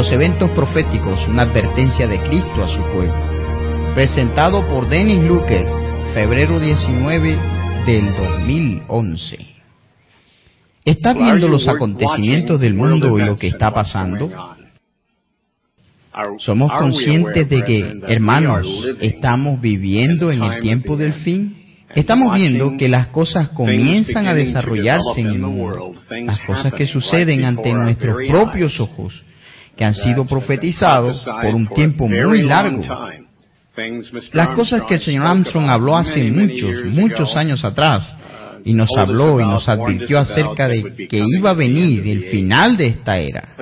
los eventos proféticos, una advertencia de Cristo a su pueblo. Presentado por Dennis Luker, febrero 19 del 2011. ¿Está viendo los acontecimientos del mundo y lo que está pasando? ¿Somos conscientes de que, hermanos, estamos viviendo en el tiempo del fin? Estamos viendo que las cosas comienzan a desarrollarse en el mundo, las cosas que suceden ante nuestros propios ojos, que han sido profetizados por un tiempo muy largo. Las cosas que el señor Armstrong habló hace muchos años atrás, y nos habló y nos advirtió acerca de que iba a venir el final de esta era.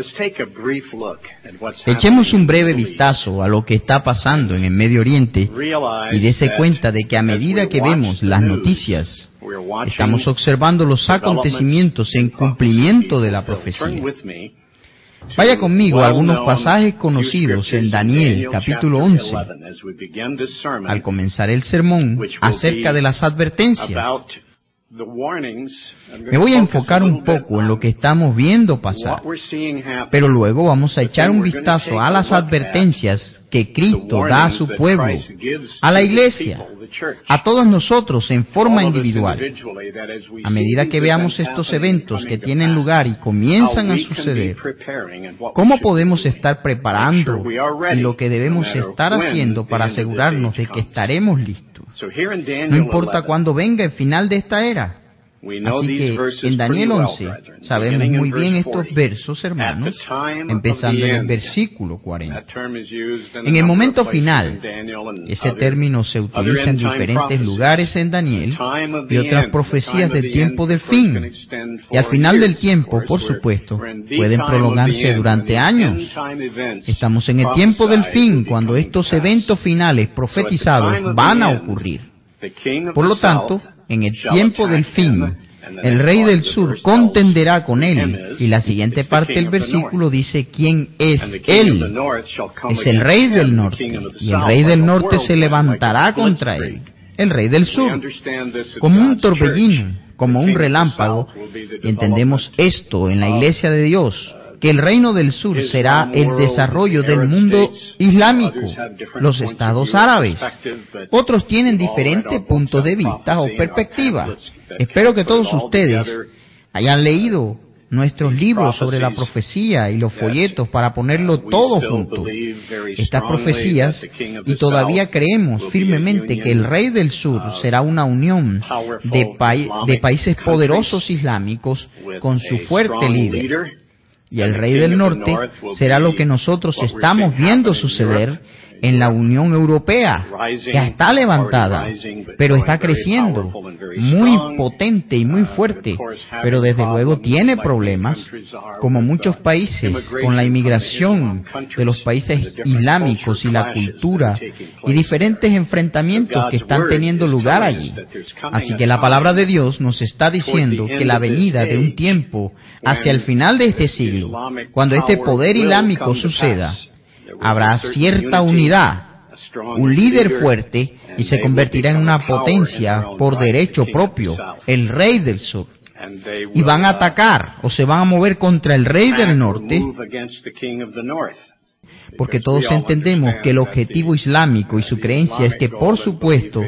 Echemos un breve vistazo a lo que está pasando en el Medio Oriente y dése cuenta de que a medida que vemos las noticias, estamos observando los acontecimientos en cumplimiento de la profecía. Vaya conmigo a algunos pasajes conocidos en Daniel, capítulo 11, al comenzar el sermón acerca de las advertencias. Me voy a enfocar un poco en lo que estamos viendo pasar, pero luego vamos a echar un vistazo a las advertencias que Cristo da a su pueblo, a la iglesia, a todos nosotros en forma individual. A medida que veamos estos eventos que tienen lugar y comienzan a suceder, ¿cómo podemos estar preparando y lo que debemos estar haciendo para asegurarnos de que estaremos listos? No importa cuándo venga el final de esta era. Así que en Daniel 11 sabemos muy bien estos versos, hermanos, empezando en el versículo 40. En el momento final, ese término se utiliza en diferentes lugares en Daniel y otras profecías del tiempo del fin. Y al final del tiempo, por supuesto, pueden prolongarse durante años. Estamos en el tiempo del fin, cuando estos eventos finales profetizados van a ocurrir. Por lo tanto, en el tiempo del fin, el rey del sur contenderá con él. Y la siguiente parte del versículo dice quién es él. Es el rey del norte. Y el rey del norte se levantará contra él. El rey del sur. Como un torbellino, como un relámpago. Y entendemos esto en la iglesia de Dios, que el reino del sur será el desarrollo del mundo islámico, los estados árabes. Otros tienen diferentes puntos de vista o perspectiva. Espero que todos ustedes hayan leído nuestros libros sobre la profecía y los folletos para ponerlo todo junto. Estas profecías, y todavía creemos firmemente que el rey del sur será una unión de países poderosos islámicos con su fuerte líder. Y el rey del norte será lo que nosotros estamos viendo suceder en la Unión Europea, que está levantada, pero está creciendo, muy potente y muy fuerte, pero desde luego tiene problemas, como muchos países, con la inmigración de los países islámicos y la cultura, y diferentes enfrentamientos que están teniendo lugar allí. Así que la palabra de Dios nos está diciendo que la venida de un tiempo hacia el final de este siglo, cuando este poder islámico suceda, habrá cierta unidad, un líder fuerte, y se convertirá en una potencia por derecho propio, el rey del sur. Y van a atacar o se van a mover contra el rey del norte, porque todos entendemos que el objetivo islámico y su creencia es que, por supuesto,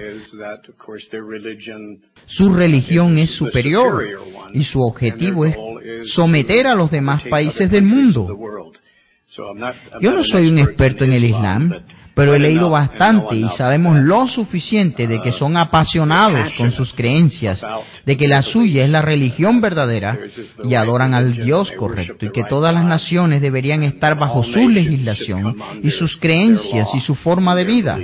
su religión es superior y su objetivo es someter a los demás países del mundo. Yo no soy un experto en el Islam, pero he leído bastante y sabemos lo suficiente de que son apasionados con sus creencias, de que la suya es la religión verdadera y adoran al Dios correcto, y que todas las naciones deberían estar bajo su legislación y sus creencias y su forma de vida.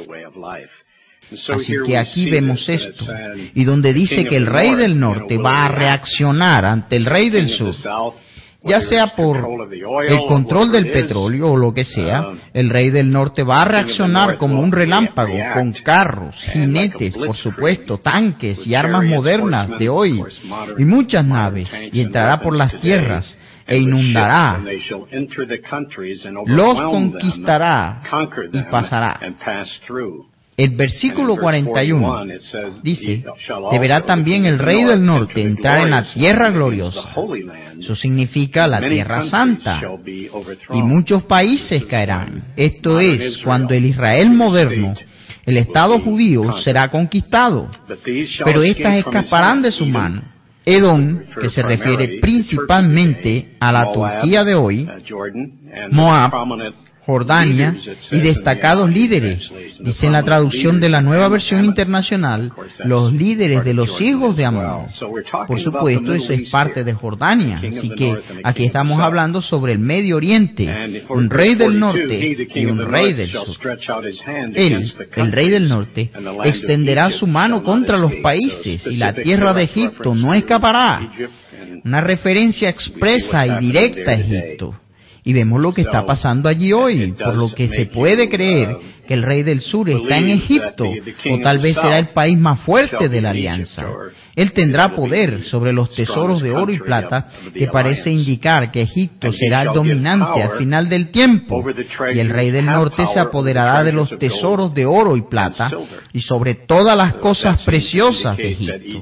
Así que aquí vemos esto, y donde dice que el rey del norte va a reaccionar ante el rey del sur, ya sea por el control del petróleo o lo que sea, el rey del norte va a reaccionar como un relámpago, con carros, jinetes, por supuesto, tanques y armas modernas de hoy, y muchas naves, y entrará por las tierras e inundará, los conquistará y pasará. El versículo 41 dice, deberá también el rey del norte entrar en la tierra gloriosa. Eso significa la tierra santa. Y muchos países caerán. Esto es, cuando el Israel moderno, el Estado judío, será conquistado. Pero éstas escaparán de su mano. Edom, que se refiere principalmente a la Turquía de hoy, Moab, Jordania y destacados líderes. Dice en la traducción de la Nueva Versión Internacional, los líderes de los hijos de Amón. Por supuesto, eso es parte de Jordania. Así que aquí estamos hablando sobre el Medio Oriente, un rey del norte y un rey del sur. Él, el rey del norte, extenderá su mano contra los países y la tierra de Egipto no escapará. Una referencia expresa y directa a Egipto. Y vemos lo que está pasando allí hoy, por lo que se puede creer que el rey del sur está en Egipto, o tal vez será el país más fuerte de la alianza. Él tendrá poder sobre los tesoros de oro y plata, que parece indicar que Egipto será el dominante al final del tiempo, y el rey del norte se apoderará de los tesoros de oro y plata, y sobre todas las cosas preciosas de Egipto.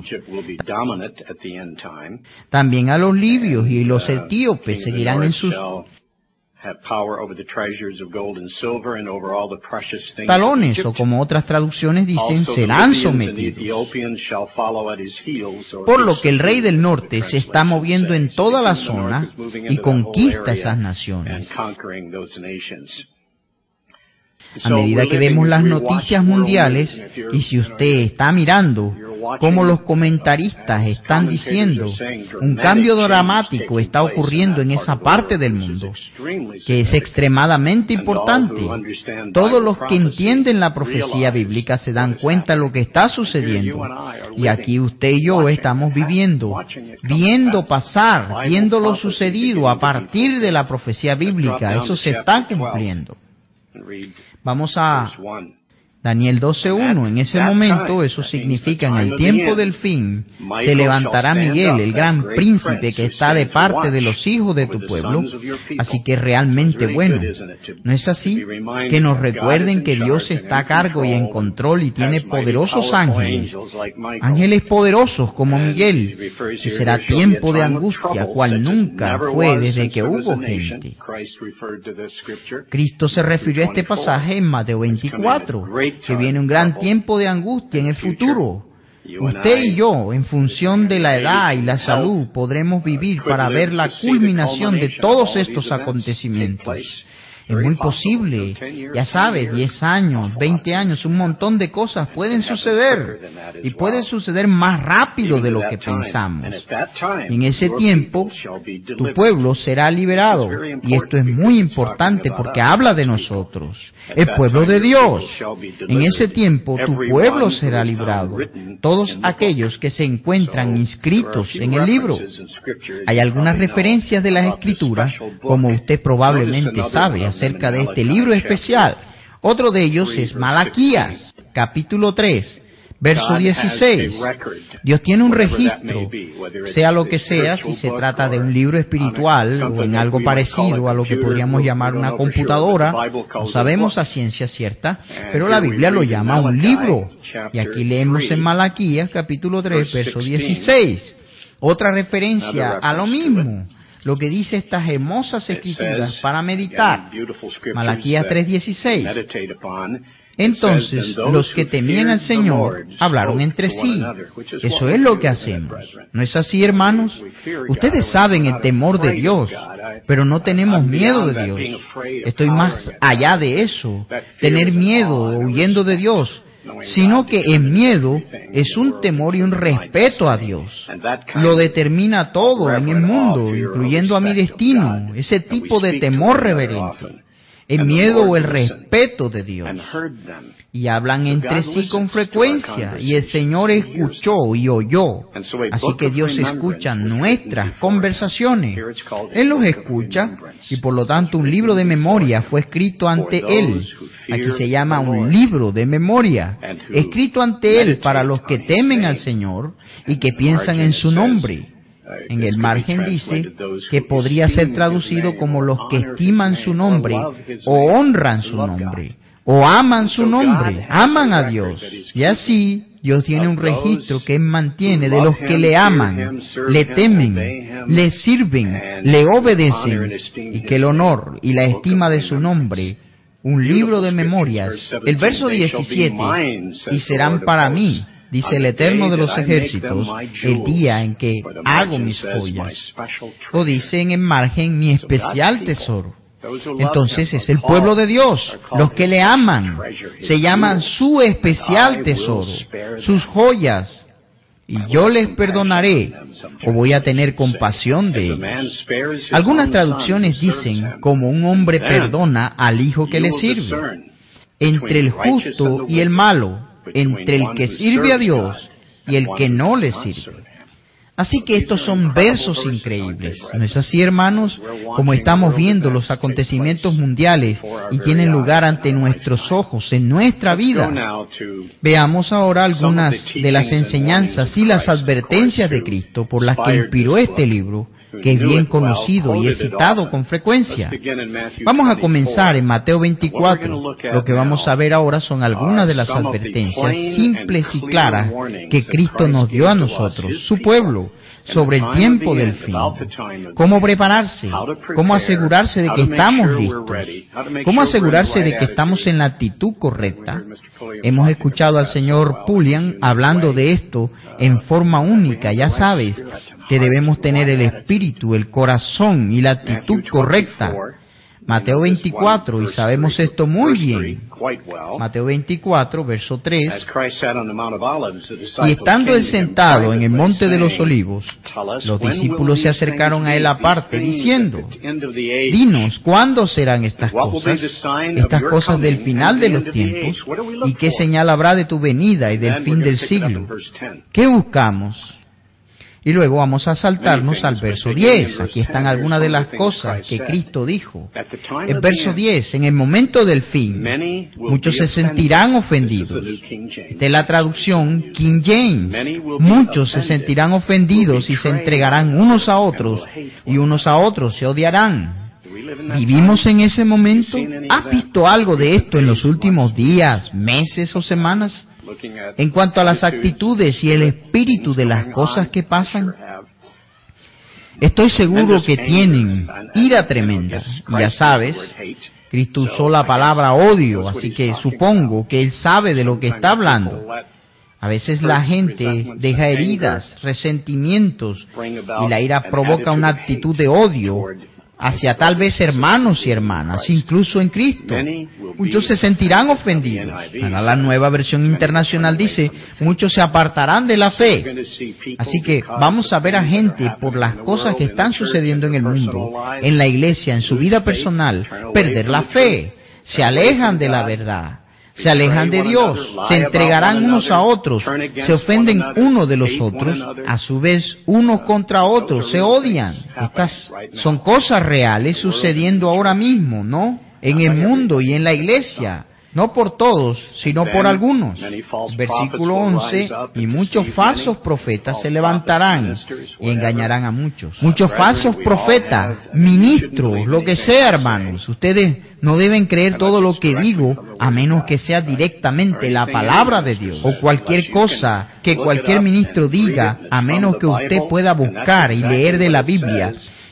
También a los libios y los etíopes seguirán en sus talones, o como otras traducciones dicen, serán sometidos. Por lo que el rey del norte se está moviendo en toda la zona y conquista esas naciones. A medida que vemos las noticias mundiales, y si usted está mirando cómo los comentaristas están diciendo, un cambio dramático está ocurriendo en esa parte del mundo, que es extremadamente importante. Todos los que entienden la profecía bíblica se dan cuenta de lo que está sucediendo. Y aquí usted y yo estamos viendo pasar, viendo lo sucedido a partir de la profecía bíblica. Eso se está cumpliendo. Vamos a Daniel 12:1. En ese momento, eso significa en el tiempo del fin, se levantará Miguel, el gran príncipe que está de parte de los hijos de tu pueblo. Así que es realmente bueno. ¿No es así? Que nos recuerden que Dios está a cargo y en control y tiene poderosos ángeles. Ángeles poderosos como Miguel. Y será tiempo de angustia, cual nunca fue desde que hubo gente. Cristo se refirió a este pasaje en Mateo 24. Que viene un gran tiempo de angustia en el futuro. Usted y yo, en función de la edad y la salud, podremos vivir para ver la culminación de todos estos acontecimientos. Es muy posible, ya sabe, 10 años, 20 años, un montón de cosas pueden suceder, y pueden suceder más rápido de lo que pensamos. En ese tiempo, tu pueblo será liberado, y esto es muy importante porque habla de nosotros, el pueblo de Dios. En ese tiempo, tu pueblo será librado, todos aquellos que se encuentran inscritos en el libro. Hay algunas referencias de las Escrituras, como usted probablemente sabe, acerca de este libro especial. Otro de ellos es Malaquías, capítulo 3, verso 16. Dios tiene un registro, sea lo que sea, si se trata de un libro espiritual o en algo parecido a lo que podríamos llamar una computadora, no sabemos a ciencia cierta, pero la Biblia lo llama un libro. Y aquí leemos en Malaquías, capítulo 3, verso 16. Otra referencia a lo mismo. Lo que dice estas hermosas escrituras para meditar. Malaquías 3:16. Entonces, los que temían al Señor hablaron entre sí. Eso es lo que hacemos. ¿No es así, hermanos? Ustedes saben el temor de Dios, pero no tenemos miedo de Dios. Estoy más allá de eso, tener miedo o huyendo de Dios, sino que el miedo es un temor y un respeto a Dios. Lo determina todo en el mundo, incluyendo a mi destino, ese tipo de temor reverente. El miedo o el respeto de Dios. Y hablan entre sí con frecuencia, y el Señor escuchó y oyó. Así que Dios escucha nuestras conversaciones. Él los escucha, y por lo tanto un libro de memoria fue escrito ante Él. Aquí se llama un libro de memoria, escrito ante Él para los que temen al Señor y que piensan en su nombre. En el margen dice que podría ser traducido como los que estiman su nombre o honran su nombre, o aman su nombre, aman a Dios. Y así Dios tiene un registro que Él mantiene de los que le aman, le temen, le sirven, le obedecen, y que el honor y la estima de su nombre, un libro de memorias. El verso 17, y serán para mí, dice el Eterno de los ejércitos, el día en que hago mis joyas. O dice en el margen, mi especial tesoro. Entonces es el pueblo de Dios, los que le aman, se llaman su especial tesoro, sus joyas, y yo les perdonaré, o voy a tener compasión de ellos. Algunas traducciones dicen, como un hombre perdona al hijo que le sirve. Entre el justo y el malo, entre el que sirve a Dios y el que no le sirve. Así que estos son versos increíbles, ¿no es así, hermanos? Como estamos viendo los acontecimientos mundiales y tienen lugar ante nuestros ojos en nuestra vida. Veamos ahora algunas de las enseñanzas y las advertencias de Cristo por las que inspiró este libro, que es bien conocido y es citado con frecuencia. Vamos a comenzar en Mateo 24. Lo que vamos a ver ahora son algunas de las advertencias simples y claras que Cristo nos dio a nosotros, su pueblo, sobre el tiempo del fin. Cómo prepararse, cómo asegurarse de que estamos listos, cómo asegurarse de que estamos en la actitud correcta. Hemos escuchado al señor Pulliam hablando de esto en forma única, ya sabes, que debemos tener el espíritu, el corazón y la actitud correcta. Mateo 24, y sabemos esto muy bien. Mateo 24, verso 3. Y estando él sentado en el monte de los olivos, los discípulos se acercaron a él aparte, diciendo, dinos, ¿cuándo serán estas cosas del final de los tiempos? ¿Y qué señal habrá de tu venida y del fin del siglo? ¿Qué buscamos? Y luego vamos a saltarnos al verso 10. Aquí están algunas de las cosas que Cristo dijo. El verso 10, en el momento del fin, muchos se sentirán ofendidos. Esta es la traducción King James. Muchos se sentirán ofendidos y se entregarán unos a otros, y unos a otros se odiarán. ¿Vivimos en ese momento? ¿Has visto algo de esto en los últimos días, meses o semanas? En cuanto a las actitudes y el espíritu de las cosas que pasan, estoy seguro que tienen ira tremenda. Y ya sabes, Cristo usó la palabra odio, así que supongo que Él sabe de lo que está hablando. A veces la gente deja heridas, resentimientos, y la ira provoca una actitud de odio hacia tal vez hermanos y hermanas, incluso en Cristo. Muchos se sentirán ofendidos. Ahora la Nueva Versión Internacional dice, muchos se apartarán de la fe. Así que vamos a ver a gente por las cosas que están sucediendo en el mundo, en la iglesia, en su vida personal, perder la fe. Se alejan de la verdad. Se alejan de Dios, se entregarán unos a otros, se ofenden unos de los otros, a su vez unos contra otros, se odian. Estas son cosas reales sucediendo ahora mismo, ¿no? En el mundo y en la iglesia. No por todos, sino por algunos. Versículo 11, y muchos falsos profetas se levantarán y engañarán a muchos. Muchos falsos profetas, ministros, lo que sea, hermanos. Ustedes no deben creer todo lo que digo, a menos que sea directamente la palabra de Dios. O cualquier cosa que cualquier ministro diga, a menos que usted pueda buscar y leer de la Biblia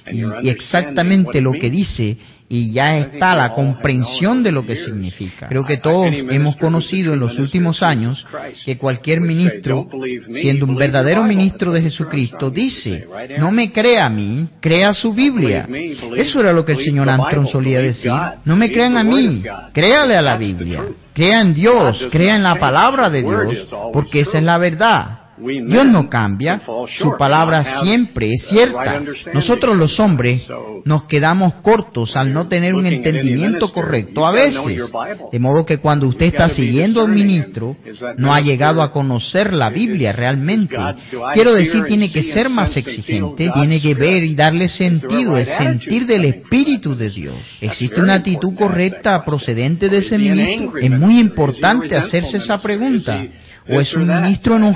y exactamente lo que dice, y ya está la comprensión de lo que significa. Creo que todos hemos conocido en los últimos años que cualquier ministro, siendo un verdadero ministro de Jesucristo, dice, no me crea a mí, crea su Biblia. Eso era lo que el señor Armstrong solía decir. No me crean a mí, créale a la Biblia. Crea en Dios, crea en la palabra de Dios, porque esa es la verdad. Dios no cambia, su palabra siempre es cierta. Nosotros los hombres nos quedamos cortos al no tener un entendimiento correcto a veces. De modo que cuando usted está siguiendo a un ministro, no ha llegado a conocer la Biblia realmente. Quiero decir, tiene que ser más exigente, tiene que ver y darle sentido, el sentir del Espíritu de Dios. ¿Existe una actitud correcta procedente de ese ministro? Es muy importante hacerse esa pregunta. ¿O es un ministro enojado?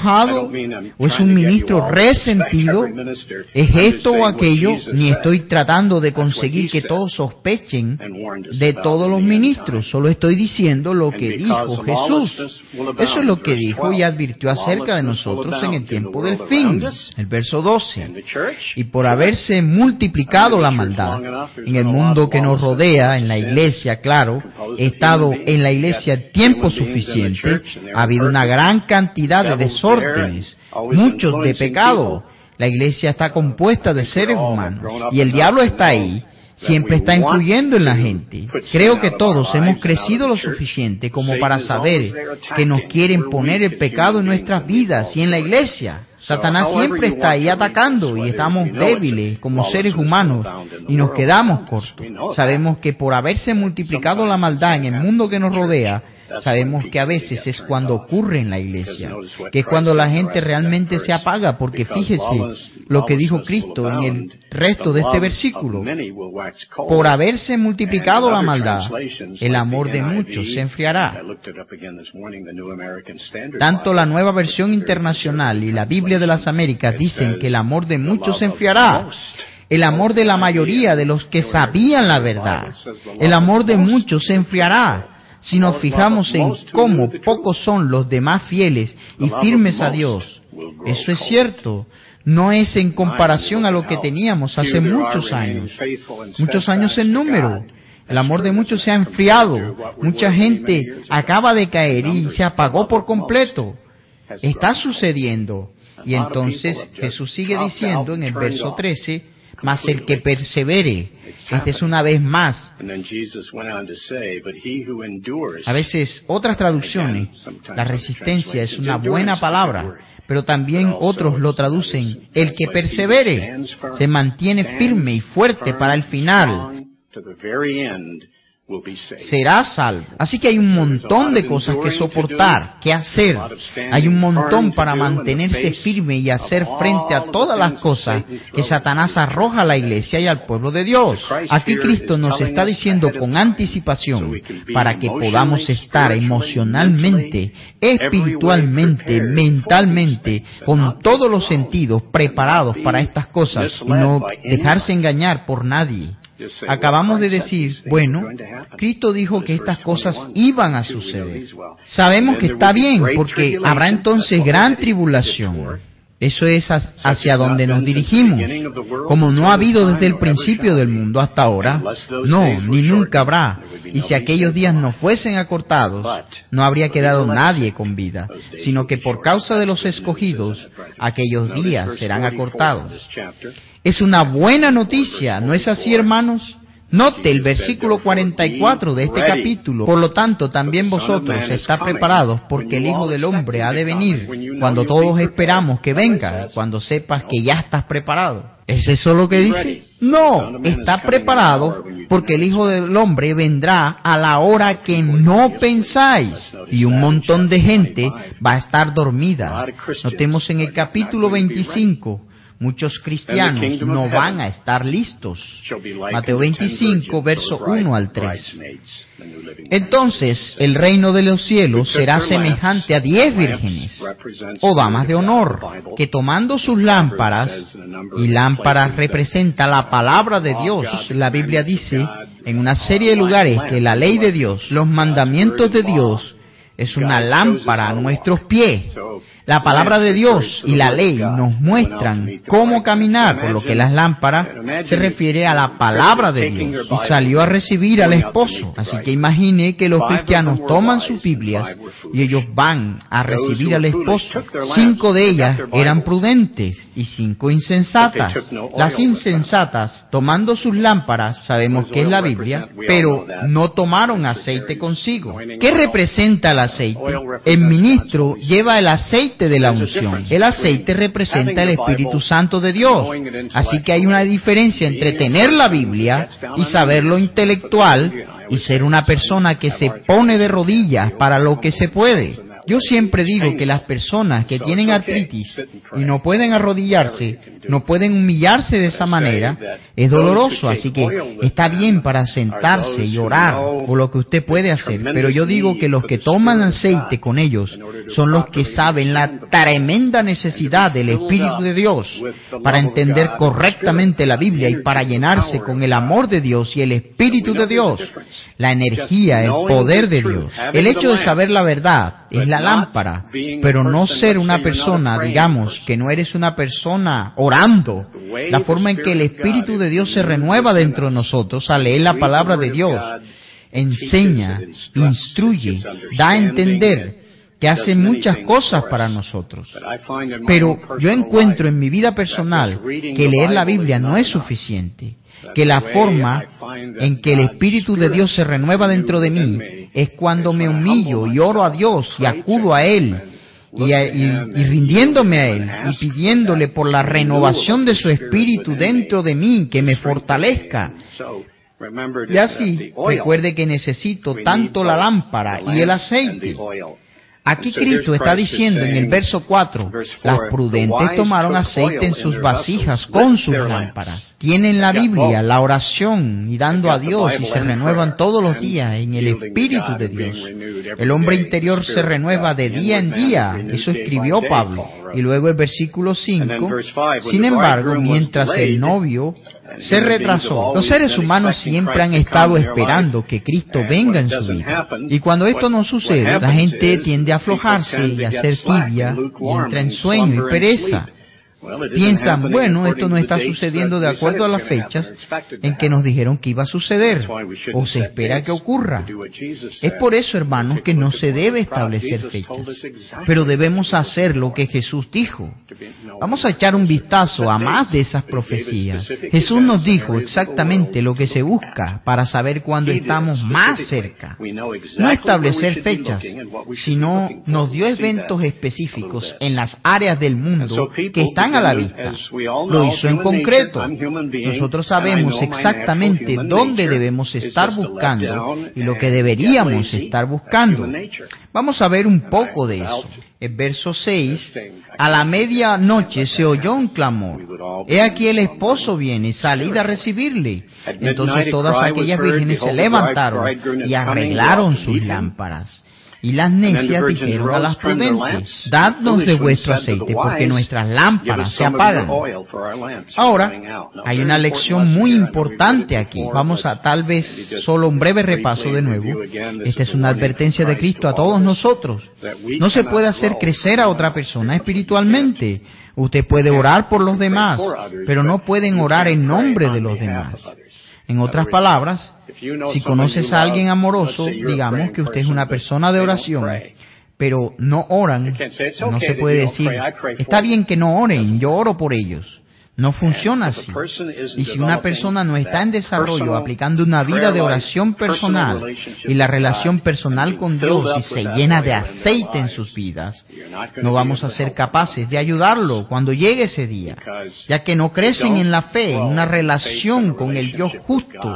resentido? ¿O es un ministro resentido? ¿Es esto o aquello? Ni estoy tratando de conseguir que todos sospechen de todos los ministros. Solo estoy diciendo lo que dijo Jesús. Eso es lo que dijo y advirtió acerca de nosotros en el tiempo del fin. El verso 12. Y por haberse multiplicado la maldad en el mundo que nos rodea, en la iglesia, claro, he estado en la iglesia tiempo suficiente, ha habido una gran cantidad de desórdenes, muchos de pecado. La iglesia está compuesta de seres humanos y el diablo está ahí, siempre está influyendo en la gente. Creo que todos hemos crecido lo suficiente como para saber que nos quieren poner el pecado en nuestras vidas y en la iglesia. Satanás siempre está ahí atacando y estamos débiles como seres humanos y nos quedamos cortos. Sabemos que por haberse multiplicado la maldad en el mundo que nos rodea, sabemos que a veces es cuando ocurre en la iglesia, que es cuando la gente realmente se apaga, porque fíjese lo que dijo Cristo en el resto de este versículo. Por haberse multiplicado la maldad, el amor de muchos se enfriará. Tanto la Nueva Versión Internacional y la Biblia de las Américas dicen que el amor de muchos se enfriará. El amor de la mayoría de los que sabían la verdad. El amor de muchos se enfriará. Si nos fijamos en cómo pocos son los demás fieles y firmes a Dios, eso es cierto. No es en comparación a lo que teníamos hace muchos años en número. El amor de muchos se ha enfriado. Mucha gente acaba de caer y se apagó por completo. Está sucediendo. Y entonces Jesús sigue diciendo en el verso 13, mas el que persevere. Esta es una vez más. A veces otras traducciones, la resistencia es una buena palabra, pero también otros lo traducen, el que persevere, se mantiene firme y fuerte para el final, será salvo. Así que hay un montón de cosas que soportar, que hacer. Hay un montón para mantenerse firme y hacer frente a todas las cosas que Satanás arroja a la iglesia y al pueblo de Dios. Aquí Cristo nos está diciendo con anticipación para que podamos estar emocionalmente, espiritualmente, mentalmente, con todos los sentidos preparados para estas cosas y no dejarse engañar por nadie. Acabamos de decir, bueno, Cristo dijo que estas cosas iban a suceder. Sabemos que está bien, porque habrá entonces gran tribulación. Eso es hacia donde nos dirigimos. Como no ha habido desde el principio del mundo hasta ahora, no, ni nunca habrá. Y si aquellos días no fuesen acortados, no habría quedado nadie con vida, sino que por causa de los escogidos, aquellos días serán acortados. Es una buena noticia, ¿no es así, hermanos? Note el versículo 44 de este capítulo. Por lo tanto, también vosotros estáis preparados, porque el Hijo del Hombre ha de venir, cuando todos esperamos que venga, cuando sepas que ya estás preparado. ¿Es eso lo que dice? No, está preparado porque el Hijo del Hombre vendrá a la hora que no pensáis, y un montón de gente va a estar dormida. Notemos en el capítulo 25, muchos cristianos no van a estar listos. Mateo 25, verso 1 al 3. Entonces, el reino de los cielos será semejante a 10 vírgenes, o damas de honor, que tomando sus lámparas, y lámparas representa la palabra de Dios. La Biblia dice en una serie de lugares que la ley de Dios, los mandamientos de Dios, es una lámpara a nuestros pies. La palabra de Dios y la ley nos muestran cómo caminar, por lo que las lámparas se refiere a la palabra de Dios. Y salió a recibir al esposo. Así que imagine que los cristianos toman sus Biblias y ellos van a recibir al esposo. 5 de ellas eran prudentes y 5 insensatas. Las insensatas, tomando sus lámparas, sabemos que es la Biblia, pero no tomaron aceite consigo. ¿Qué representa el aceite? El ministro lleva el aceite de la unción. El aceite representa el Espíritu Santo de Dios. Así que hay una diferencia entre tener la Biblia y saber lo intelectual y ser una persona que se pone de rodillas para lo que se puede. Yo siempre digo que las personas que tienen artritis y no pueden arrodillarse no pueden humillarse de esa manera, es doloroso, así que está bien para sentarse y orar por lo que usted puede hacer, pero yo digo que los que toman aceite con ellos son los que saben la tremenda necesidad del Espíritu de Dios para entender correctamente la Biblia y para llenarse con el amor de Dios y el Espíritu de Dios, la energía, el poder de Dios. El hecho de saber la verdad es la lámpara, pero no ser una persona, digamos, que no eres una persona orando. La forma en que el Espíritu de Dios se renueva dentro de nosotros al leer la palabra de Dios, enseña, instruye, da a entender que hace muchas cosas para nosotros. Pero yo encuentro en mi vida personal que leer la Biblia no es suficiente, que la forma en que el Espíritu de Dios se renueva dentro de mí es cuando me humillo y oro a Dios y acudo a Él y rindiéndome a Él y pidiéndole por la renovación de su Espíritu dentro de mí que me fortalezca. Y así, recuerde que necesito tanto la lámpara y el aceite. Aquí Cristo está diciendo en el verso 4, las prudentes tomaron aceite en sus vasijas con sus lámparas. Tienen la Biblia, la oración y dando a Dios y se renuevan todos los días en el Espíritu de Dios. El hombre interior se renueva de día en día, eso escribió Pablo. Y luego el versículo 5, sin embargo, mientras el novio se retrasó. Los seres humanos siempre han estado esperando que Cristo venga en su vida. Y cuando esto no sucede, la gente tiende a aflojarse y a ser tibia y entra en sueño y pereza. Piensan, bueno, esto no está sucediendo de acuerdo a las fechas en que nos dijeron que iba a suceder, o se espera que ocurra. Es por eso, hermanos, que no se debe establecer fechas, pero debemos hacer lo que Jesús dijo. Vamos a echar un vistazo a más de esas profecías. Jesús nos dijo exactamente lo que se busca para saber cuándo estamos más cerca. No establecer fechas, sino nos dio eventos específicos en las áreas del mundo que están a la vista. Lo hizo en concreto. Nosotros sabemos exactamente dónde debemos estar buscando y lo que deberíamos estar buscando. Vamos a ver un poco de eso. El verso 6, a la medianoche se oyó un clamor. He aquí el esposo viene, salid a recibirle. Entonces todas aquellas vírgenes se levantaron y arreglaron sus lámparas. Y las necias dijeron a las prudentes, dadnos de vuestro aceite, porque nuestras lámparas se apagan. Ahora, hay una lección muy importante aquí. Vamos a tal vez solo un breve repaso de nuevo. Esta es una advertencia de Cristo a todos nosotros. No se puede hacer crecer a otra persona espiritualmente. Usted puede orar por los demás, pero no pueden orar en nombre de los demás. En otras palabras, si conoces a alguien amoroso, digamos que usted es una persona de oración, pero no oran, no se puede decir, está bien que no oren, yo oro por ellos. No funciona así. Y si una persona no está en desarrollo aplicando una vida de oración personal y la relación personal con Dios y se llena de aceite en sus vidas, no vamos a ser capaces de ayudarlo cuando llegue ese día, ya que no crecen en la fe, en una relación con el Dios justo.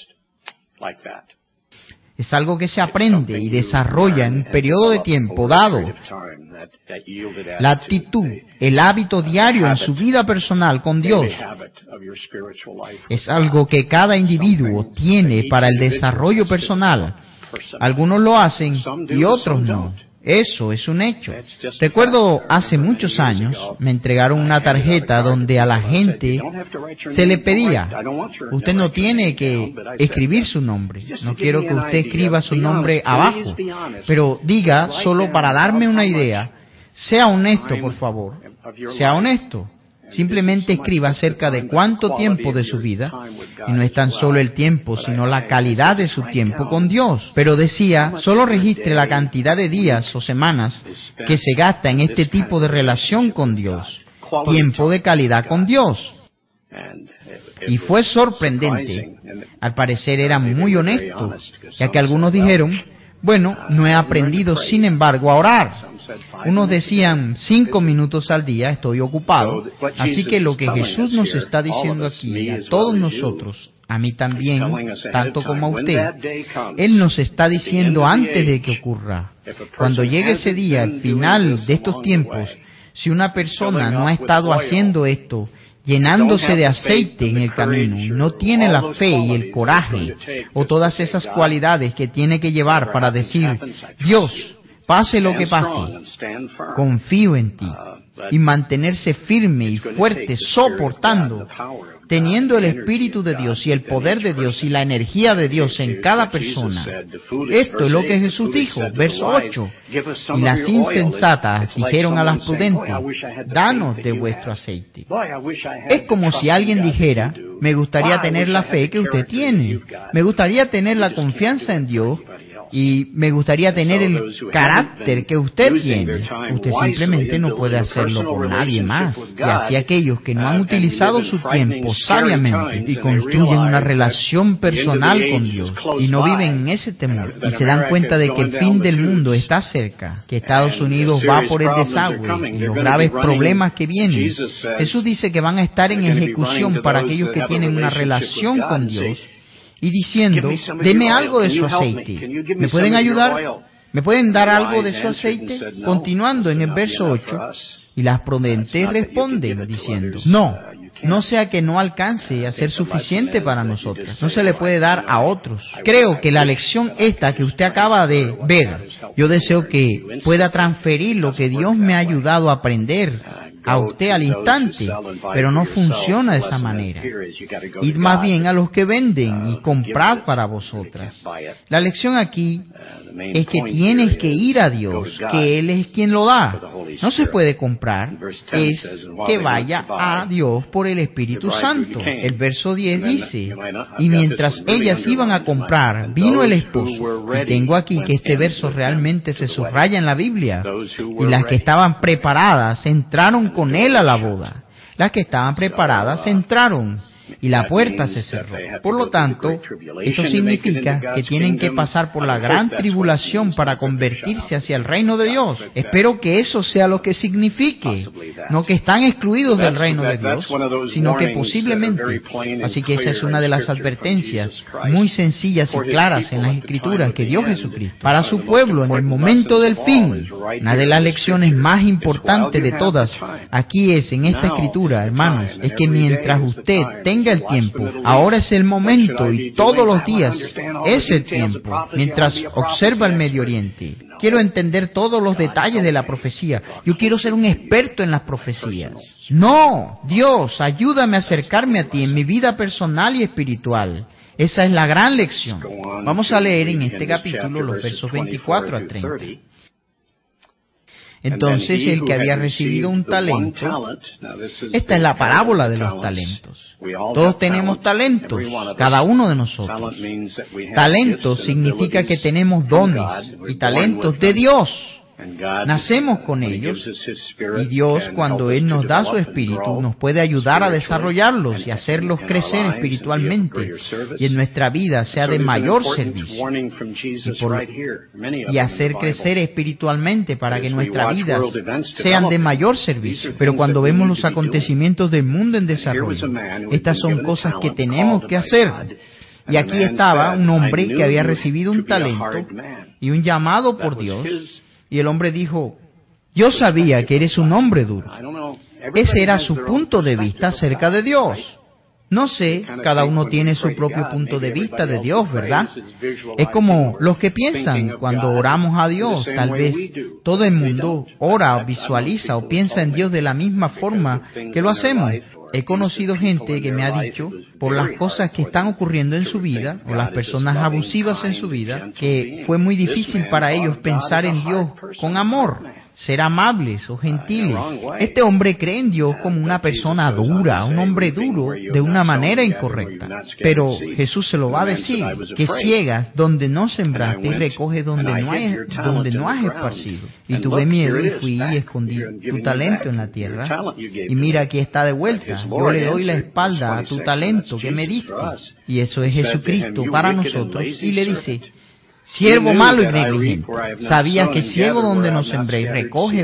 Es algo que se aprende y desarrolla en un periodo de tiempo dado. La actitud, el hábito diario en su vida personal con Dios es algo que cada individuo tiene para el desarrollo personal. Algunos lo hacen y otros no. Eso es un hecho. Recuerdo hace muchos años me entregaron una tarjeta donde a la gente se le pedía, usted no tiene que escribir su nombre, no quiero que usted escriba su nombre abajo, pero diga, solo para darme una idea, sea honesto, por favor, sea honesto. Simplemente escriba acerca de cuánto tiempo de su vida, y no es tan solo el tiempo, sino la calidad de su tiempo con Dios. Pero decía, solo registre la cantidad de días o semanas que se gasta en este tipo de relación con Dios, tiempo de calidad con Dios. Y fue sorprendente, al parecer era muy honesto, ya que algunos dijeron, bueno, no he aprendido sin embargo a orar. Unos decían 5 minutos al día, estoy ocupado. Así que lo que Jesús nos está diciendo aquí, a todos nosotros, a mí también, tanto como a usted, Él nos está diciendo antes de que ocurra. Cuando llegue ese día, al final de estos tiempos, si una persona no ha estado haciendo esto, llenándose de aceite en el camino, y no tiene la fe y el coraje o todas esas cualidades que tiene que llevar para decir, Dios, pase lo que pase, confío en ti, y mantenerse firme y fuerte, soportando, teniendo el Espíritu de Dios y el poder de Dios y la energía de Dios en cada persona. Esto es lo que Jesús dijo, verso 8. Y las insensatas dijeron a las prudentes, danos de vuestro aceite. Es como si alguien dijera, me gustaría tener la fe que usted tiene, me gustaría tener la confianza en Dios, y me gustaría tener el carácter que usted tiene. Usted simplemente no puede hacerlo por nadie más. Y así aquellos que no han utilizado su tiempo sabiamente y construyen una relación personal con Dios y no viven en ese temor y se dan cuenta de que el fin del mundo está cerca, que Estados Unidos va por el desagüe y los graves problemas que vienen, Jesús dice que van a estar en ejecución para aquellos que tienen una relación con Dios, y diciendo, deme algo de su aceite. ¿Me pueden ayudar? ¿Me pueden dar algo de su aceite? Continuando en el verso 8, y las prudentes responden diciendo, no sea que no alcance a ser suficiente para nosotras. No se le puede dar a otros. Creo que la lección esta que usted acaba de ver, yo deseo que pueda transferir lo que Dios me ha ayudado a aprender a usted al instante, pero no funciona de esa manera. Id más bien a los que venden y comprad para vosotras. La lección aquí es que tienes que ir a Dios, que Él es quien lo da. No se puede comprar, es que vaya a Dios por el Espíritu Santo. El verso 10 dice, y mientras ellas iban a comprar, vino el esposo. Y tengo aquí que este verso realmente se subraya en la Biblia. Y las que estaban preparadas entraron con él a la boda. Las que estaban preparadas entraron y la puerta se cerró. Por lo tanto, esto significa que tienen que pasar por la gran tribulación para convertirse hacia el reino de Dios. Espero que eso sea lo que signifique, no que están excluidos del reino de Dios, sino que posiblemente. Así que esa es una de las advertencias muy sencillas y claras en las Escrituras que dio Jesucristo para su pueblo en el momento del fin. Una de las lecciones más importantes de todas aquí es, en esta Escritura, hermanos, es que mientras usted tenga el tiempo, ahora es el momento y todos los días es el tiempo, mientras observa el Medio Oriente. Quiero entender todos los detalles de la profecía. Yo quiero ser un experto en las profecías. No, Dios, ayúdame a acercarme a ti en mi vida personal y espiritual. Esa es la gran lección. Vamos a leer en este capítulo los versos 24 a 30. Entonces el que había recibido un talento, esta es la parábola de los talentos. Todos tenemos talentos, cada uno de nosotros. Talentos significa que tenemos dones y talentos de Dios. Nacemos con ellos y Dios, cuando Él nos da su espíritu, nos puede ayudar a desarrollarlos y hacerlos crecer espiritualmente y en nuestra vida sea de mayor servicio y hacer crecer espiritualmente para que nuestras vidas sean de mayor servicio. Pero cuando vemos los acontecimientos del mundo en desarrollo, estas son cosas que tenemos que hacer. Y aquí estaba un hombre que había recibido un talento y un llamado por Dios. Y el hombre dijo, yo sabía que eres un hombre duro. Ese era su punto de vista acerca de Dios. No sé, cada uno tiene su propio punto de vista de Dios, ¿verdad? Es como los que piensan cuando oramos a Dios. Tal vez todo el mundo ora o visualiza o piensa en Dios de la misma forma que lo hacemos. He conocido gente que me ha dicho, por las cosas que están ocurriendo en su vida, o las personas abusivas en su vida, que fue muy difícil para ellos pensar en Dios con amor, ser amables o gentiles. Este hombre cree en Dios como una persona dura, un hombre duro, de una manera incorrecta. Pero Jesús se lo va a decir, que ciegas donde no sembraste y recoges donde no has esparcido. Y tuve miedo y fui y escondí tu talento en la tierra. Y mira, aquí está de vuelta. Yo le doy la espalda a tu talento que me diste. Y eso es Jesucristo para nosotros. Y le dice, siervo malo y negligente. Sabías que ciego donde no sembré y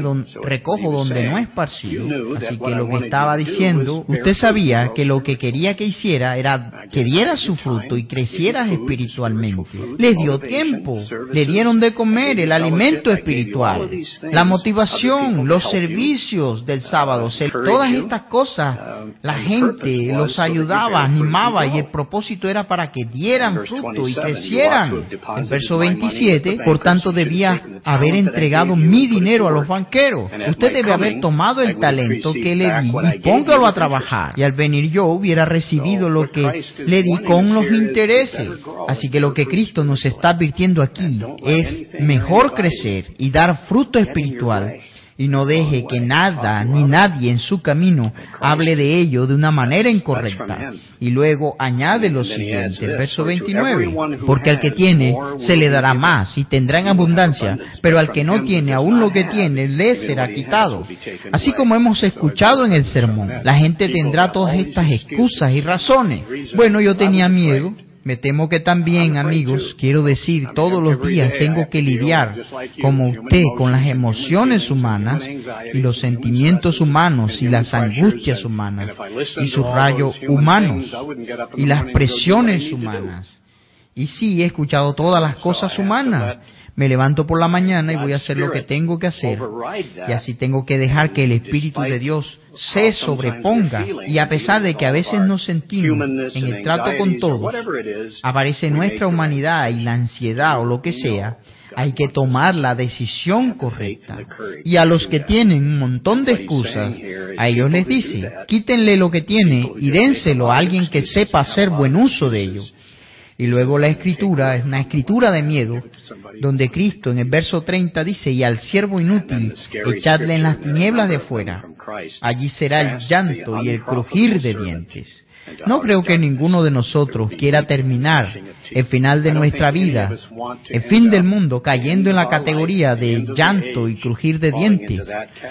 recojo donde no he esparcido. Así que lo que estaba diciendo, usted sabía que lo que quería que hiciera era que diera su fruto y crecieras espiritualmente. Les dio tiempo, le dieron de comer el alimento espiritual, la motivación, los servicios del sábado, todas estas cosas, la gente los ayudaba, animaba, y el propósito era para que dieran fruto y crecieran. En verso 27, por tanto debía haber entregado mi dinero a los banqueros. Usted debe haber tomado el talento que le di y póngalo a trabajar. Y al venir yo hubiera recibido lo que le di con los intereses. Así que lo que Cristo nos está advirtiendo aquí es mejor crecer y dar fruto espiritual. Y no deje que nada ni nadie en su camino hable de ello de una manera incorrecta. Y luego añade lo siguiente, verso 29, porque al que tiene se le dará más y tendrá en abundancia, pero al que no tiene, aún lo que tiene le será quitado. Así como hemos escuchado en el sermón, la gente tendrá todas estas excusas y razones. Bueno, yo tenía miedo. Me temo que también, amigos, quiero decir, todos los días tengo que lidiar, como usted, con las emociones humanas y los sentimientos humanos y las angustias humanas y sus rayos humanos y las presiones humanas. Y sí, he escuchado todas las cosas humanas. Me levanto por la mañana y voy a hacer lo que tengo que hacer. Y así tengo que dejar que el Espíritu de Dios se sobreponga. Y a pesar de que a veces nos sentimos en el trato con todos, aparece nuestra humanidad y la ansiedad o lo que sea, hay que tomar la decisión correcta. Y a los que tienen un montón de excusas, a ellos les dice, quítenle lo que tiene y dénselo a alguien que sepa hacer buen uso de ello. Y luego la escritura es una escritura de miedo, donde Cristo en el verso 30 dice, y al siervo inútil echadle en las tinieblas de afuera. Allí será el llanto y el crujir de dientes. No creo que ninguno de nosotros quiera terminar el final de nuestra vida, el fin del mundo, cayendo en la categoría de llanto y crujir de dientes,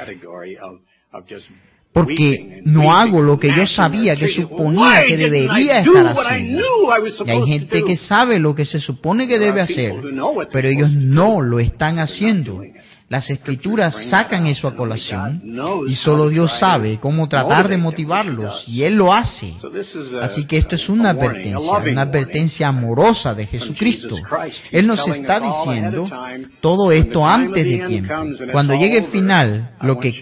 porque no hago lo que yo sabía que suponía que debería estar haciendo. Y hay gente que sabe lo que se supone que debe hacer, pero ellos no lo están haciendo. Las Escrituras sacan eso a colación y solo Dios sabe cómo tratar de motivarlos, y Él lo hace. Así que esto es una advertencia amorosa de Jesucristo. Él nos está diciendo todo esto antes de tiempo. Cuando llegue el final,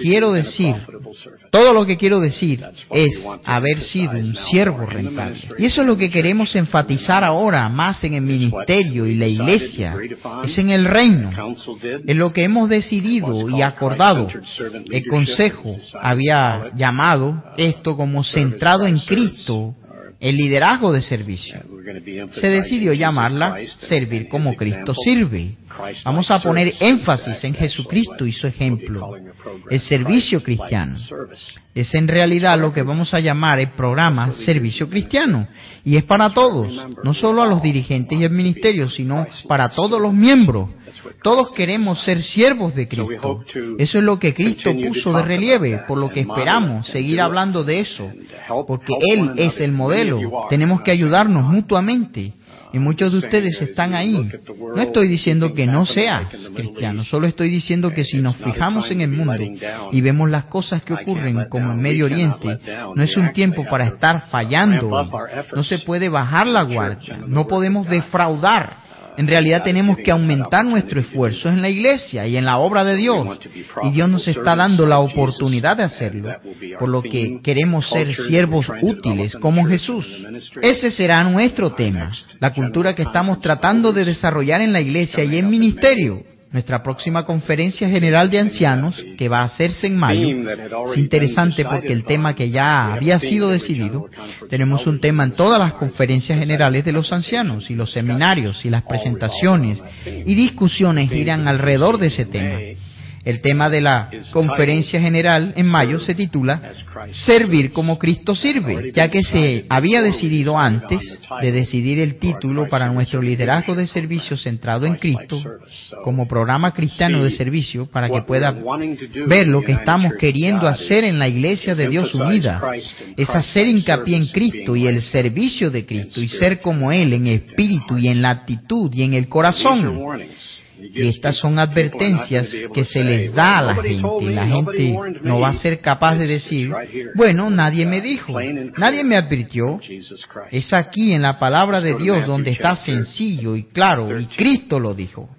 todo lo que quiero decir es haber sido un siervo rentable. Y eso es lo que queremos enfatizar ahora más en el ministerio y la iglesia. Es en el reino. En lo que hemos decidido y acordado. El Consejo había llamado esto como centrado en Cristo, el liderazgo de servicio. Se decidió llamarla servir como Cristo sirve. Vamos a poner énfasis en Jesucristo y su ejemplo, el servicio cristiano. Es en realidad lo que vamos a llamar el programa Servicio Cristiano. Y es para todos, no solo a los dirigentes y el ministerio, sino para todos los miembros. Todos queremos ser siervos de Cristo. Eso es lo que Cristo puso de relieve, por lo que esperamos seguir hablando de eso, porque Él es el modelo. Tenemos que ayudarnos mutuamente. Y muchos de ustedes están ahí. No estoy diciendo que no seas cristiano, solo estoy diciendo que si nos fijamos en el mundo y vemos las cosas que ocurren como en Medio Oriente, no es un tiempo para estar fallando. No se puede bajar la guardia, no podemos defraudar. En realidad tenemos que aumentar nuestro esfuerzo en la iglesia y en la obra de Dios. Y Dios nos está dando la oportunidad de hacerlo, por lo que queremos ser siervos útiles como Jesús. Ese será nuestro tema, la cultura que estamos tratando de desarrollar en la iglesia y en ministerio. Nuestra próxima conferencia general de ancianos, que va a hacerse en mayo, es interesante porque el tema que ya había sido decidido, tenemos un tema en todas las conferencias generales de los ancianos, y los seminarios y las presentaciones y discusiones giran alrededor de ese tema. El tema de la conferencia general en mayo se titula Servir como Cristo sirve, ya que se había decidido antes de decidir el título para nuestro liderazgo de servicio centrado en Cristo como programa cristiano de servicio, para que pueda ver lo que estamos queriendo hacer en la Iglesia de Dios Unida. Es hacer hincapié en Cristo y el servicio de Cristo y ser como Él en espíritu y en la actitud y en el corazón. Y estas son advertencias que se les da a la gente. La gente no va a ser capaz de decir, bueno, nadie me dijo, nadie me advirtió. Es aquí en la palabra de Dios donde está sencillo y claro, y Cristo lo dijo.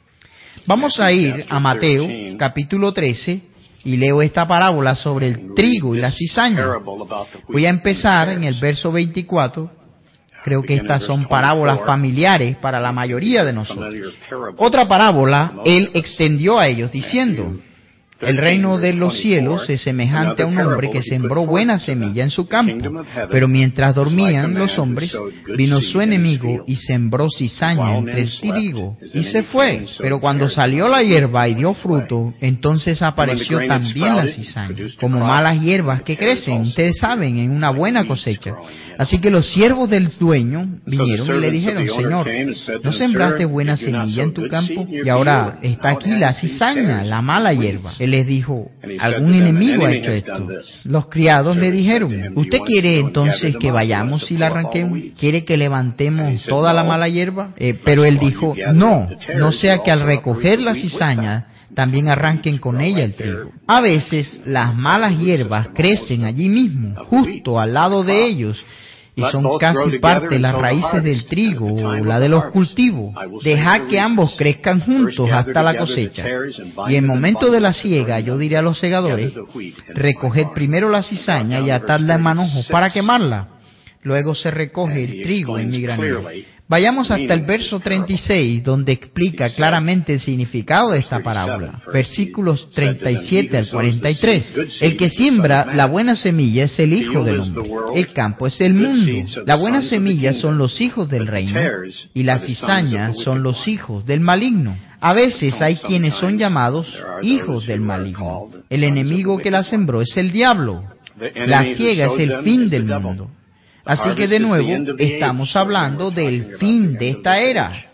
Vamos a ir a Mateo, capítulo 13, y leo esta parábola sobre el trigo y la cizaña. Voy a empezar en el verso 24. Creo que estas son parábolas familiares para la mayoría de nosotros. Otra parábola Él extendió a ellos diciendo, el reino de los cielos es semejante a un hombre que sembró buena semilla en su campo, pero mientras dormían los hombres, vino su enemigo y sembró cizaña entre el trigo, y se fue. Pero cuando salió la hierba y dio fruto, entonces apareció también la cizaña, como malas hierbas que crecen, ustedes saben, en una buena cosecha. Así que los siervos del dueño vinieron y le dijeron, Señor, ¿no sembraste buena semilla en tu campo? Y ahora está aquí la cizaña, la mala hierba. Él les dijo, algún enemigo ha hecho esto. Los criados le dijeron, ¿usted quiere entonces que vayamos y la arranquemos? ¿Quiere que levantemos toda la mala hierba? Pero él dijo, no sea que al recoger la cizaña también arranquen con ella el trigo. A veces las malas hierbas crecen allí mismo, justo al lado de ellos, y son casi parte de las raíces del trigo o la de los cultivos. Dejad que ambos crezcan juntos hasta la cosecha. Y en el momento de la siega, yo diré a los segadores, recoged primero la cizaña y atadla en manojos para quemarla. Luego se recoge el trigo en mi granero. Vayamos hasta el verso 36, donde explica claramente el significado de esta parábola. Versículos 37 al 43. El que siembra la buena semilla es el Hijo del Hombre. El campo es el mundo. La buena semilla son los hijos del reino, y la cizaña son los hijos del maligno. A veces hay quienes son llamados hijos del maligno. El enemigo que la sembró es el diablo. La siega es el fin del mundo. Así que de nuevo estamos hablando del fin de esta era.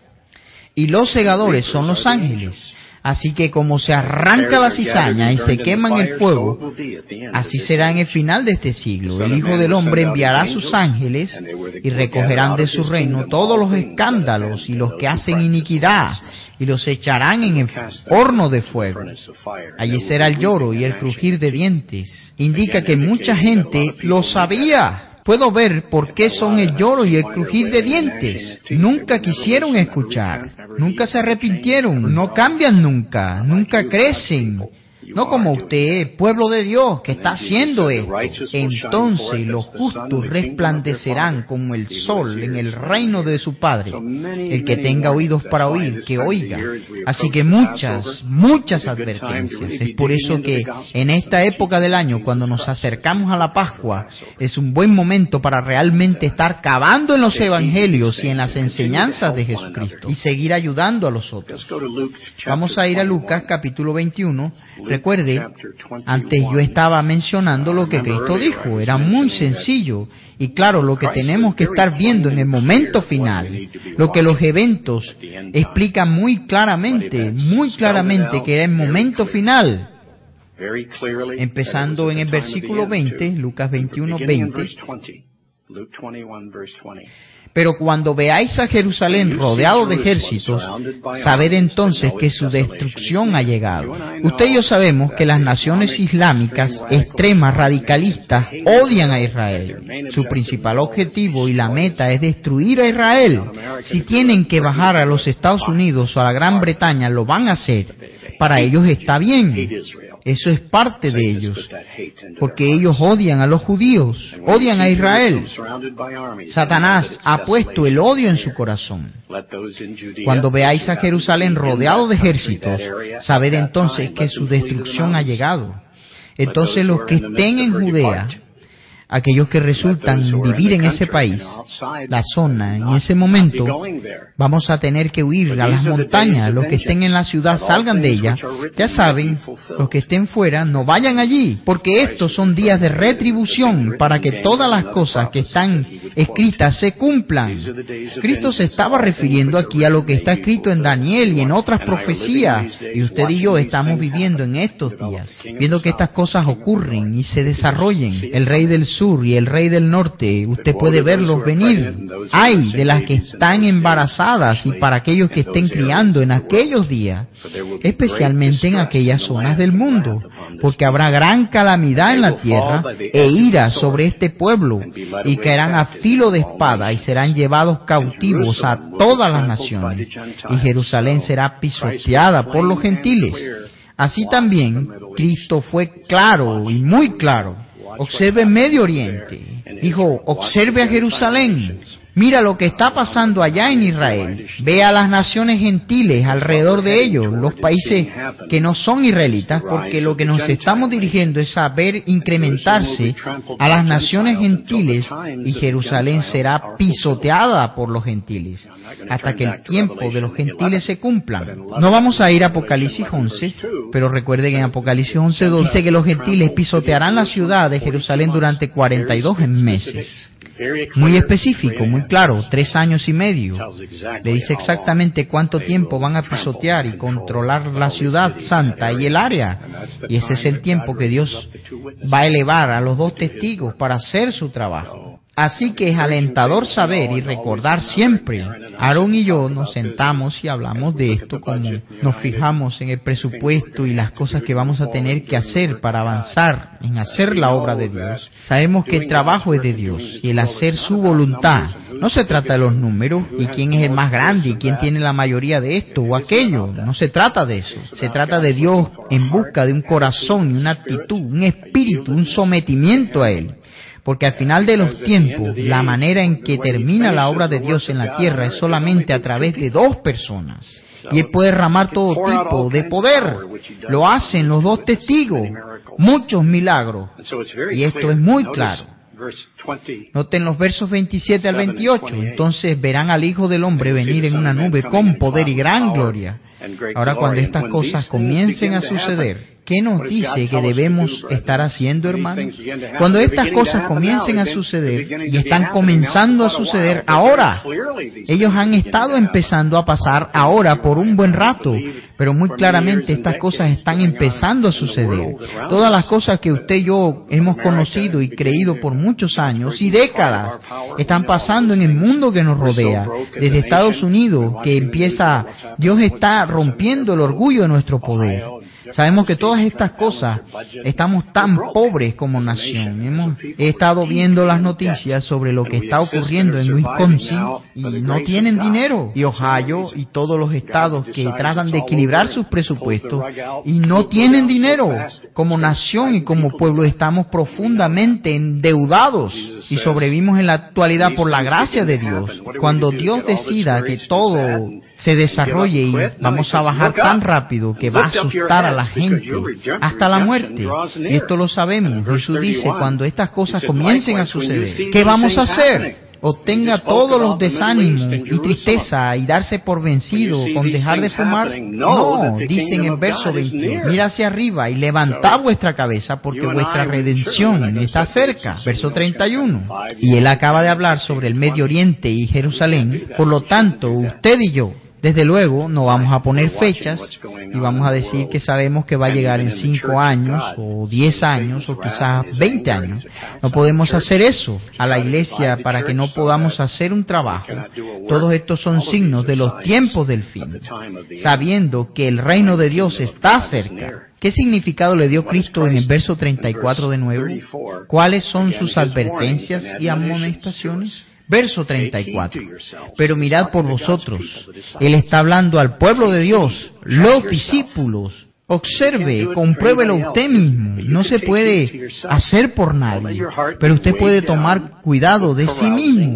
Y los segadores son los ángeles. Así que como se arranca la cizaña y se quema en el fuego, así será en el final de este siglo. El Hijo del Hombre enviará a sus ángeles y recogerán de su reino todos los escándalos y los que hacen iniquidad, y los echarán en el horno de fuego. Allí será el lloro y el crujir de dientes. Indica que mucha gente lo sabía. Puedo ver por qué son el lloro y el crujir de dientes. Nunca quisieron escuchar, nunca se arrepintieron, no cambian nunca, nunca crecen. No como usted, pueblo de Dios, que está haciendo esto. Entonces los justos resplandecerán como el sol en el reino de su Padre. El que tenga oídos para oír, que oiga. Así que muchas advertencias. Es por eso que en esta época del año, cuando nos acercamos a la Pascua, es un buen momento para realmente estar cavando en los evangelios y en las enseñanzas de Jesucristo y seguir ayudando a los otros. Vamos a ir a Lucas capítulo 21. Recuerde, antes yo estaba mencionando lo que Cristo dijo, era muy sencillo y claro, lo que tenemos que estar viendo en el momento final, lo que los eventos explican muy claramente que era el momento final. Empezando en el versículo 20, Lucas 21, 20. Pero cuando veáis a Jerusalén rodeado de ejércitos, sabed entonces que su destrucción ha llegado. Usted y yo sabemos que las naciones islámicas extremas, radicalistas, odian a Israel. Su principal objetivo y la meta es destruir a Israel. Si tienen que bajar a los Estados Unidos o a la Gran Bretaña, lo van a hacer. Para ellos está bien. Eso es parte de ellos, porque ellos odian a los judíos, odian a Israel. Satanás ha puesto el odio en su corazón. Cuando veáis a Jerusalén rodeado de ejércitos, sabed entonces que su destrucción ha llegado. Entonces los que estén en Judea, aquellos que resultan vivir en ese país, la zona, en ese momento, vamos a tener que huir a las montañas. Los que estén en la ciudad salgan de ella. Ya saben, los que estén fuera no vayan allí, porque estos son días de retribución para que todas las cosas que están escritas se cumplan. Cristo se estaba refiriendo aquí a lo que está escrito en Daniel y en otras profecías, y usted y yo estamos viviendo en estos días, viendo que estas cosas ocurren y se desarrollen. El rey del sur y el rey del norte, usted puede verlos venir. Ay de las que están embarazadas y para aquellos que estén criando en aquellos días, especialmente en aquellas zonas del mundo, porque habrá gran calamidad en la tierra e ira sobre este pueblo, y caerán a filo de espada y serán llevados cautivos a todas las naciones, y Jerusalén será pisoteada por los gentiles. Así también, Cristo fue claro y muy claro. Observe Medio Oriente. Dijo, observe a Jerusalén. Mira lo que está pasando allá en Israel. Ve a las naciones gentiles alrededor de ellos, los países que no son israelitas, porque lo que nos estamos dirigiendo es a ver incrementarse a las naciones gentiles, y Jerusalén será pisoteada por los gentiles, hasta que el tiempo de los gentiles se cumpla. No vamos a ir a Apocalipsis 11, pero recuerden que en Apocalipsis 11:2 dice que los gentiles pisotearán la ciudad de Jerusalén durante 42 meses. Muy específico, muy claro, 3 años y medio. Le dice exactamente cuánto tiempo van a pisotear y controlar la ciudad santa y el área. Y ese es el tiempo que Dios va a elevar a los 2 testigos para hacer su trabajo. Así que es alentador saber y recordar siempre. Aarón y yo nos sentamos y hablamos de esto, como nos fijamos en el presupuesto y las cosas que vamos a tener que hacer para avanzar en hacer la obra de Dios. Sabemos que el trabajo es de Dios y el hacer su voluntad. No se trata de los números y quién es el más grande y quién tiene la mayoría de esto o aquello. No se trata de eso. Se trata de Dios en busca de un corazón y una actitud, un espíritu, un sometimiento a Él. Porque al final de los tiempos, la manera en que termina la obra de Dios en la tierra es solamente a través de 2 personas. Y Él puede derramar todo tipo de poder. Lo hacen los 2 testigos. Muchos milagros. Y esto es muy claro. Noten los versos 27 al 28. Entonces verán al Hijo del Hombre venir en una nube con poder y gran gloria. Ahora, cuando estas cosas comiencen a suceder, ¿qué nos dice que debemos estar haciendo, hermanos? Cuando estas cosas comiencen a suceder, y están comenzando a suceder ahora, ellos han estado empezando a pasar ahora por un buen rato, pero muy claramente estas cosas están empezando a suceder. Todas las cosas que usted y yo hemos conocido y creído por muchos años y décadas, están pasando en el mundo que nos rodea. Desde Estados Unidos, que empieza, Dios está rompiendo el orgullo de nuestro poder. Sabemos que todas estas cosas, estamos tan pobres como nación. He estado viendo las noticias sobre lo que está ocurriendo en Wisconsin y no tienen dinero. Y Ohio y todos los estados que tratan de equilibrar sus presupuestos y no tienen dinero. Como nación y como pueblo estamos profundamente endeudados y sobrevivimos en la actualidad por la gracia de Dios. Cuando Dios decida que todo se desarrolle y vamos a bajar tan rápido que va a asustar a la gente hasta la muerte. Y esto lo sabemos. Jesús dice, cuando estas cosas comiencen a suceder, ¿qué vamos a hacer? Obtenga todos los desánimos y tristeza y darse por vencido con dejar de fumar. No, dice en el verso 21, mira hacia arriba y levantad vuestra cabeza porque vuestra redención está cerca. Verso 31. Y él acaba de hablar sobre el Medio Oriente y Jerusalén. Por lo tanto, usted y yo, desde luego, no vamos a poner fechas y vamos a decir que sabemos que va a llegar en 5 años o 10 años o quizás 20 años. No podemos hacer eso a la iglesia para que no podamos hacer un trabajo. Todos estos son signos de los tiempos del fin, sabiendo que el reino de Dios está cerca. ¿Qué significado le dio Cristo en el verso 34 de nuevo? ¿Cuáles son sus advertencias y amonestaciones? Verso 34. Pero mirad por vosotros. Él está hablando al pueblo de Dios, los discípulos. Observe, compruébelo usted mismo. No se puede hacer por nadie, pero usted puede tomar cuidado de sí mismo.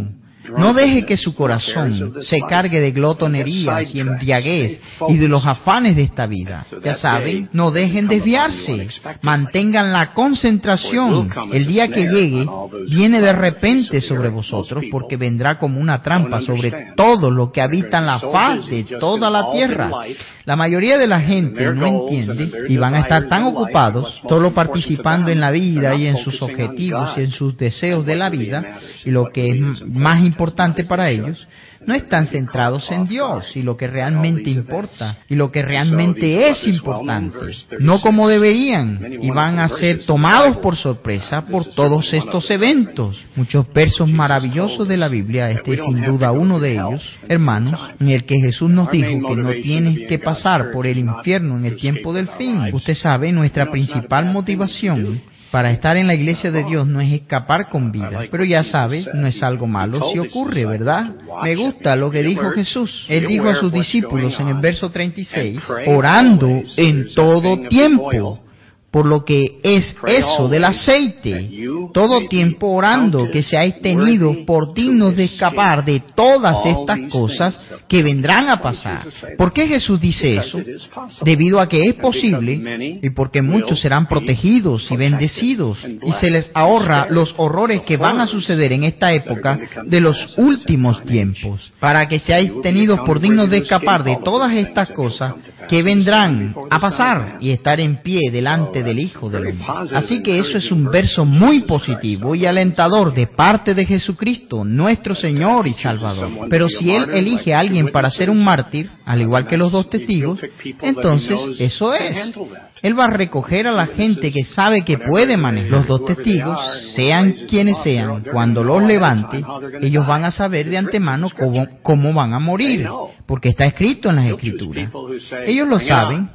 No deje que su corazón se cargue de glotonerías y embriaguez y de los afanes de esta vida. Ya saben, no dejen desviarse. Mantengan la concentración. El día que llegue, viene de repente sobre vosotros, porque vendrá como una trampa sobre todo lo que habita en la faz de toda la tierra. La mayoría de la gente no entiende y van a estar tan ocupados solo participando en la vida y en sus objetivos y en sus deseos de la vida, y lo que es más importante para ellos, no están centrados en Dios y lo que realmente importa y lo que realmente es importante, no como deberían, y van a ser tomados por sorpresa por todos estos eventos. Muchos versos maravillosos de la Biblia, este es sin duda uno de ellos, hermanos, en el que Jesús nos dijo que no tienes que pasar por el infierno en el tiempo del fin. Usted sabe, nuestra principal motivación para estar en la iglesia de Dios no es escapar con vida, pero ya sabes, no es algo malo si ocurre, ¿verdad? Me gusta lo que dijo Jesús. Él dijo a sus discípulos en el verso 36, orando en todo tiempo, por lo que es eso del aceite, todo tiempo orando que seáis tenidos por dignos de escapar de todas estas cosas que vendrán a pasar. ¿Por qué Jesús dice eso? Debido a que es posible y porque muchos serán protegidos y bendecidos y se les ahorra los horrores que van a suceder en esta época de los últimos tiempos, para que seáis tenidos por dignos de escapar de todas estas cosas que vendrán a pasar y estar en pie delante del Hijo del Hombre. Así que eso es un verso muy positivo y alentador de parte de Jesucristo, nuestro Señor y Salvador. Pero si Él elige a alguien para ser un mártir, al igual que los dos testigos, entonces eso es. Él va a recoger a la gente que sabe que puede manejar. Los dos testigos, sean quienes sean, cuando los levante, ellos van a saber de antemano cómo van a morir, porque está escrito en las Escrituras. Ellos lo saben.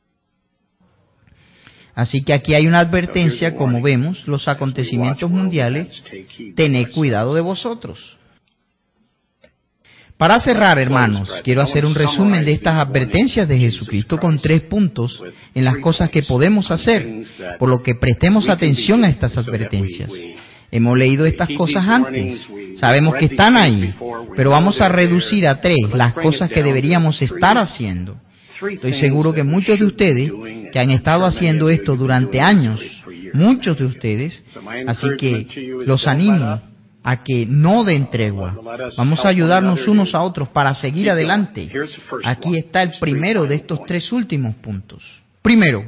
Así que aquí hay una advertencia, como vemos, los acontecimientos mundiales, tened cuidado de vosotros. Para cerrar, hermanos, quiero hacer un resumen de estas advertencias de Jesucristo con 3 puntos en las cosas que podemos hacer, por lo que prestemos atención a estas advertencias. Hemos leído estas cosas antes, sabemos que están ahí, pero vamos a reducir a 3 las cosas que deberíamos estar haciendo. Estoy seguro que muchos de ustedes que han estado haciendo esto durante años, muchos de ustedes, así que los animo a que no den tregua. Vamos a ayudarnos unos a otros para seguir adelante. Aquí está el primero de estos 3 últimos puntos. Primero,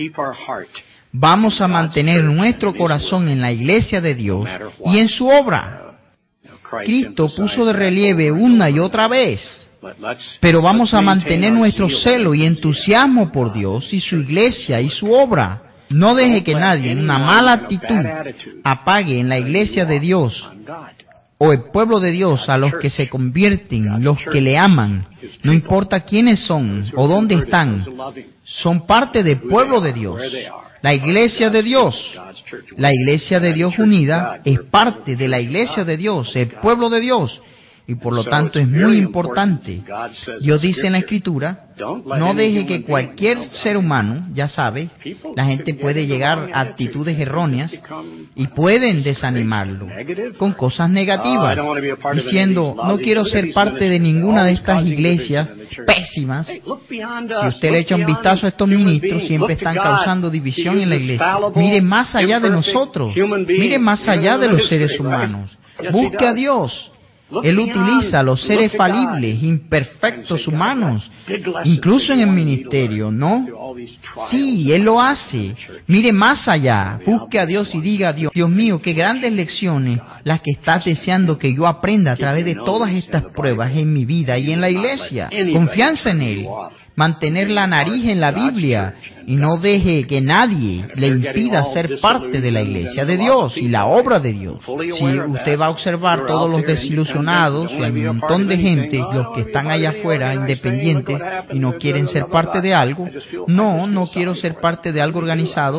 vamos a mantener nuestro corazón en la iglesia de Dios y en su obra. Cristo puso de relieve una y otra vez, pero vamos a mantener nuestro celo y entusiasmo por Dios y su iglesia y su obra. No deje que nadie en una mala actitud apague en la iglesia de Dios o el pueblo de Dios a los que se convierten, los que le aman. No importa quiénes son o dónde están, son parte del pueblo de Dios. La iglesia de Dios, la iglesia de Dios unida, es parte de la iglesia de Dios, el pueblo de Dios. Y por lo tanto es muy importante. Dios dice en la Escritura, no deje que cualquier ser humano, ya sabe, la gente puede llegar a actitudes erróneas y pueden desanimarlo con cosas negativas, diciendo, no quiero ser parte de ninguna de estas iglesias pésimas. Si usted le echa un vistazo a estos ministros, siempre están causando división en la iglesia. Mire más allá de nosotros, mire más allá de los seres humanos, busque a Dios. Él utiliza a los seres falibles, imperfectos humanos, incluso en el ministerio, ¿no? Sí, Él lo hace. Mire más allá, busque a Dios y diga a Dios, Dios mío, qué grandes lecciones las que estás deseando que yo aprenda a través de todas estas pruebas en mi vida y en la iglesia. Confianza en Él. Mantener la nariz en la Biblia y no deje que nadie le impida ser parte de la iglesia de Dios y la obra de Dios. Si usted va a observar todos los desilusionados, y hay un montón de gente, los que están allá afuera, independientes, y no quieren ser parte de algo, no quiero ser parte de algo organizado,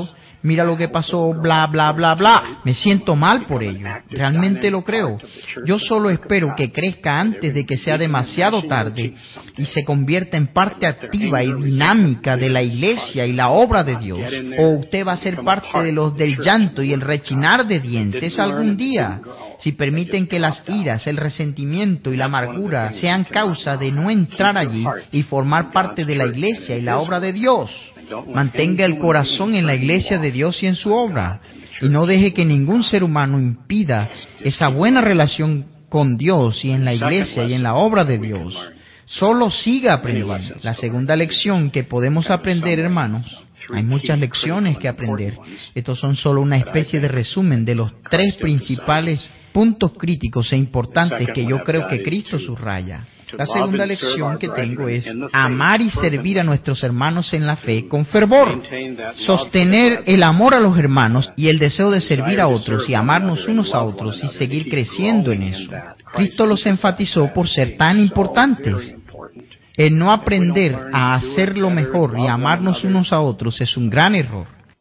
mira lo que pasó, bla, bla, bla, bla. Me siento mal por ello. Realmente lo creo. Yo solo espero que crezca antes de que sea demasiado tarde y se convierta en parte activa y dinámica de la iglesia y la obra de Dios. O usted va a ser parte de los del llanto y el rechinar de dientes algún día, si permiten que las iras, el resentimiento y la amargura sean causa de no entrar allí y formar parte de la iglesia y la obra de Dios. Mantenga el corazón en la iglesia de Dios y en su obra, y no deje que ningún ser humano impida esa buena relación con Dios y en la iglesia y en la obra de Dios. Solo siga aprendiendo. La segunda lección que podemos aprender, hermanos, hay muchas lecciones que aprender. Estos son solo una especie de resumen de los 3 principales puntos críticos e importantes que yo creo que Cristo subraya. La segunda lección que tengo es amar y servir a nuestros hermanos en la fe con fervor. Sostener el amor a los hermanos y el deseo de servir a otros y amarnos unos a otros y seguir creciendo en eso. Cristo los enfatizó por ser tan importantes. El no aprender a hacerlo mejor y amarnos unos a otros es un gran error.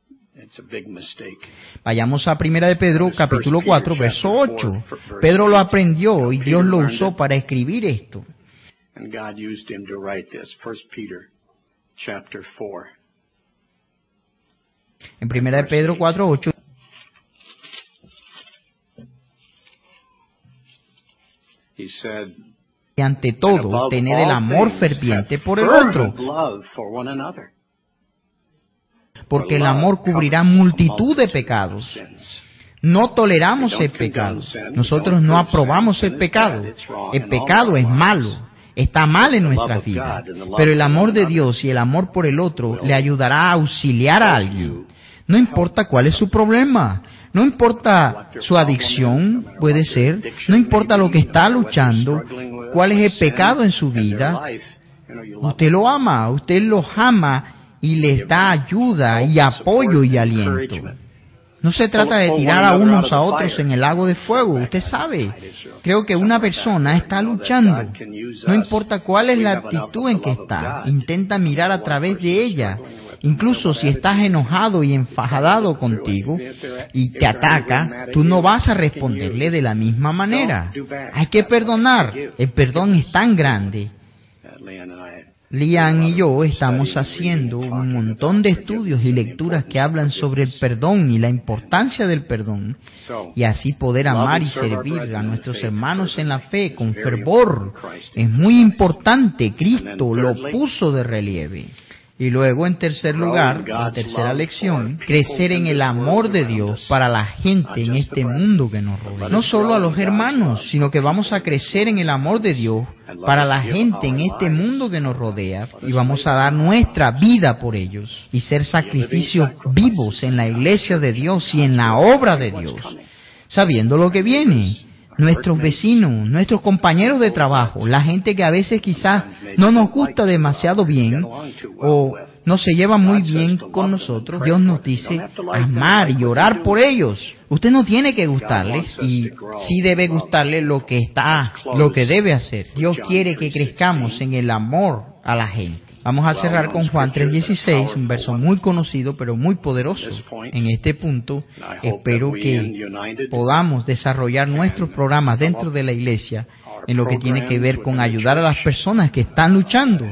Vayamos a 1 de Pedro, capítulo 4, verso 8. Pedro lo aprendió y Dios lo usó para escribir esto. En 1 de Pedro 4, 8. Y ante todo, tened el amor ferviente por el otro, porque el amor cubrirá multitud de pecados. No toleramos el pecado. Nosotros no aprobamos el pecado. El pecado es malo. Está mal en nuestras vidas. Pero el amor de Dios y el amor por el otro le ayudará a auxiliar a alguien. No importa cuál es su problema. No importa su adicción, puede ser. No importa lo que está luchando. Cuál es el pecado en su vida. Usted lo ama. Usted los ama y les da ayuda y apoyo y aliento. No se trata de tirar a unos a otros en el lago de fuego, usted sabe. Creo que una persona está luchando. No importa cuál es la actitud en que está, intenta mirar a través de ella. Incluso si estás enojado y enfadado contigo y te ataca, tú no vas a responderle de la misma manera. Hay que perdonar. El perdón es tan grande. Lian y yo estamos haciendo un montón de estudios y lecturas que hablan sobre el perdón y la importancia del perdón, y así poder amar y servir a nuestros hermanos en la fe con fervor. Es muy importante, Cristo lo puso de relieve. Y luego, en tercer lugar, la tercera lección, crecer en el amor de Dios para la gente en este mundo que nos rodea. No solo a los hermanos, sino que vamos a crecer en el amor de Dios para la gente en este mundo que nos rodea, y vamos a dar nuestra vida por ellos y ser sacrificios vivos en la iglesia de Dios y en la obra de Dios, sabiendo lo que viene. Nuestros vecinos, nuestros compañeros de trabajo, la gente que a veces quizás no nos gusta demasiado bien o no se lleva muy bien con nosotros, Dios nos dice amar y orar por ellos. Usted no tiene que gustarles, y sí debe gustarle lo que debe hacer. Dios quiere que crezcamos en el amor a la gente. Vamos a cerrar con Juan 3:16, un verso muy conocido pero muy poderoso. En este punto, espero que podamos desarrollar nuestros programas dentro de la iglesia en lo que tiene que ver con ayudar a las personas que están luchando,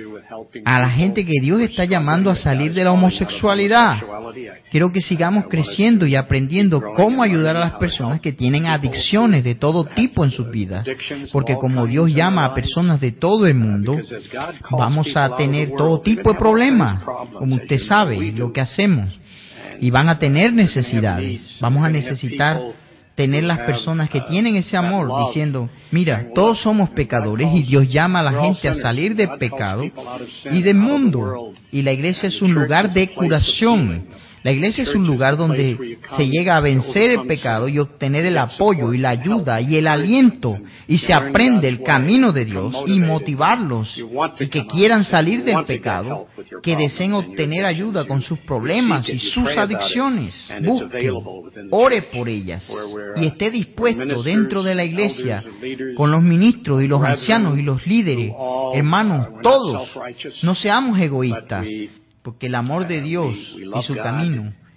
a la gente que Dios está llamando a salir de la homosexualidad. Quiero que sigamos creciendo y aprendiendo cómo ayudar a las personas que tienen adicciones de todo tipo en sus vidas, porque como Dios llama a personas de todo el mundo, vamos a tener todo tipo de problemas, como usted sabe, lo que hacemos, y van a tener necesidades. Vamos a necesitar tener las personas que tienen ese amor diciendo, mira, todos somos pecadores y Dios llama a la gente a salir del pecado y del mundo. Y la iglesia es un lugar de curación. La iglesia es un lugar donde se llega a vencer el pecado y obtener el apoyo y la ayuda y el aliento, y se aprende el camino de Dios y motivarlos y que quieran salir del pecado, que deseen obtener ayuda con sus problemas y sus adicciones. Busque, ore por ellas y esté dispuesto dentro de la iglesia con los ministros y los ancianos y los líderes, hermanos, todos. No seamos egoístas, porque el amor de Dios y su camino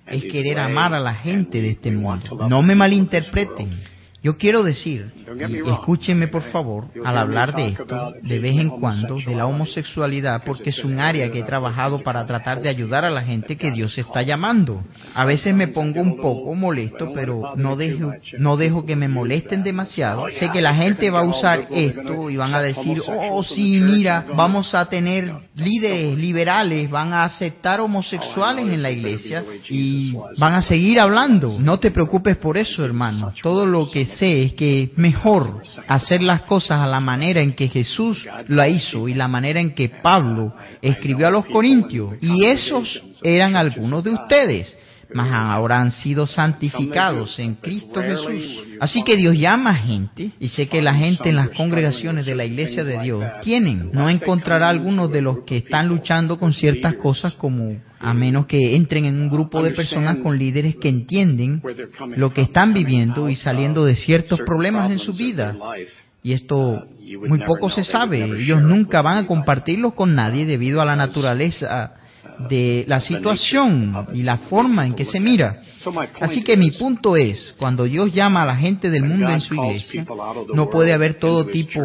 es querer amar a la gente de este mundo. No me malinterpreten. Yo quiero decir, y escúchenme por favor, al hablar de esto, de vez en cuando, de la homosexualidad, porque es un área que he trabajado para tratar de ayudar a la gente que Dios está llamando. A veces me pongo un poco molesto, pero no dejo que me molesten demasiado. Sé que la gente va a usar esto y van a decir, oh sí, mira, vamos a tener líderes liberales, van a aceptar homosexuales en la iglesia y van a seguir hablando. No te preocupes por eso, hermano. Todo lo que sé es que es mejor hacer las cosas a la manera en que Jesús la hizo y la manera en que Pablo escribió a los Corintios. Y esos eran algunos de ustedes, mas ahora han sido santificados en Cristo Jesús. Así que Dios llama a gente, y sé que la gente en las congregaciones de la Iglesia de Dios no encontrará algunos de los que están luchando con ciertas cosas, como a menos que entren en un grupo de personas con líderes que entienden lo que están viviendo y saliendo de ciertos problemas en su vida. Y esto muy poco se sabe. Ellos nunca van a compartirlo con nadie debido a la naturaleza de la situación y la forma en que se mira. Así que mi punto es, cuando Dios llama a la gente del mundo en su iglesia, no puede haber todo tipo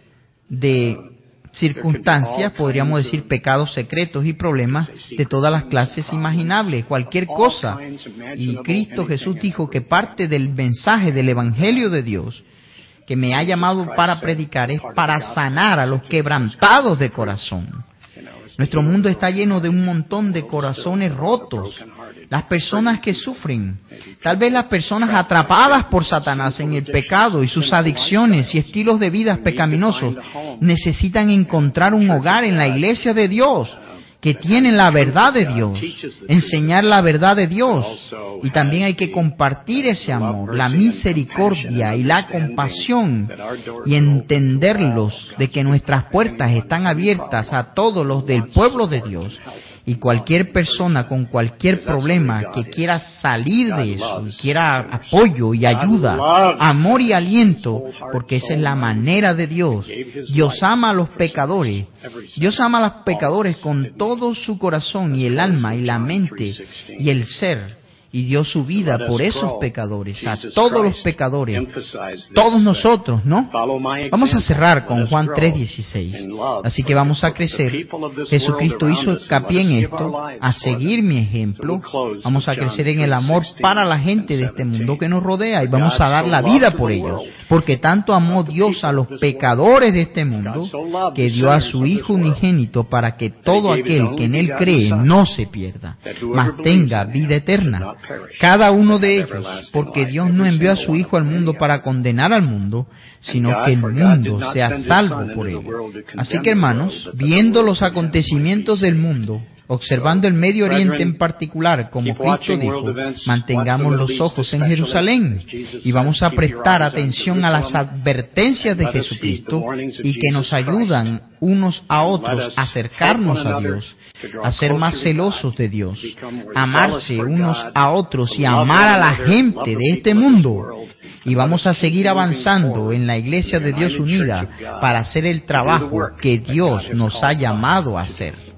de circunstancias, podríamos decir pecados secretos y problemas de todas las clases imaginables, cualquier cosa. Y Cristo Jesús dijo que parte del mensaje del Evangelio de Dios que me ha llamado para predicar es para sanar a los quebrantados de corazón. Nuestro mundo está lleno de un montón de corazones rotos. Las personas que sufren, tal vez las personas atrapadas por Satanás en el pecado y sus adicciones y estilos de vida pecaminosos, necesitan encontrar un hogar en la iglesia de Dios, que tienen la verdad de Dios, enseñar la verdad de Dios. Y también hay que compartir ese amor, la misericordia y la compasión, y entenderlos de que nuestras puertas están abiertas a todos los del pueblo de Dios. Y cualquier persona con cualquier problema que quiera salir de eso, y quiera apoyo y ayuda, amor y aliento, porque esa es la manera de Dios. Dios ama a los pecadores. Dios ama a los pecadores con todo su corazón y el alma y la mente y el ser. Y dio su vida por esos pecadores, a todos los pecadores, todos nosotros, ¿no? Vamos a cerrar con Juan 3:16. Así que vamos a crecer. Jesucristo hizo hincapié en esto, a seguir mi ejemplo. Vamos a crecer en el amor para la gente de este mundo que nos rodea y vamos a dar la vida por ellos. Porque tanto amó Dios a los pecadores de este mundo que dio a su Hijo unigénito para que todo aquel que en Él cree no se pierda, mas tenga vida eterna. Cada uno de ellos, porque Dios no envió a su Hijo al mundo para condenar al mundo, sino que el mundo sea salvo por él. Así que, hermanos, viendo los acontecimientos del mundo, observando el Medio Oriente en particular, como Cristo dijo, mantengamos los ojos en Jerusalén y vamos a prestar atención a las advertencias de Jesucristo y que nos ayudan unos a otros a acercarnos a Dios, a ser más celosos de Dios, amarse unos a otros y amar a la gente de este mundo. Y vamos a seguir avanzando en la Iglesia de Dios unida para hacer el trabajo que Dios nos ha llamado a hacer.